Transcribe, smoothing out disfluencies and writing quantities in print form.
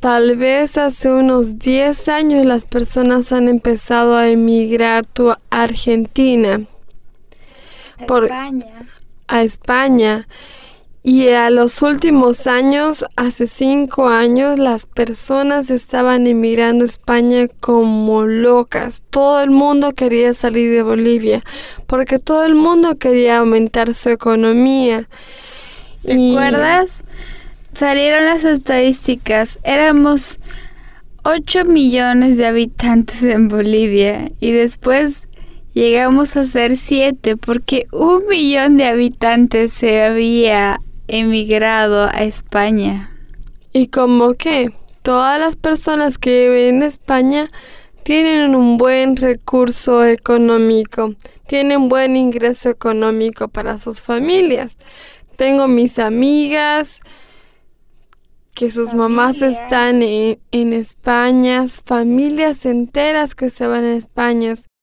Tal vez hace unos 10 años las personas han empezado a emigrar a Argentina, España. a España. Y a los últimos años, hace 5 años, las personas estaban emigrando a España como locas. Todo el mundo quería salir de Bolivia, porque todo el mundo quería aumentar su economía. ¿Recuerdas? Salieron las estadísticas. Éramos 8 millones de habitantes en Bolivia y después llegamos a ser 7 porque 1 millón de habitantes se había emigrado a España. Y como que todas las personas que viven en España tienen un buen recurso económico, tienen buen ingreso económico para sus familias. Tengo mis amigas que sus mamás están en España, familias enteras que se van a España.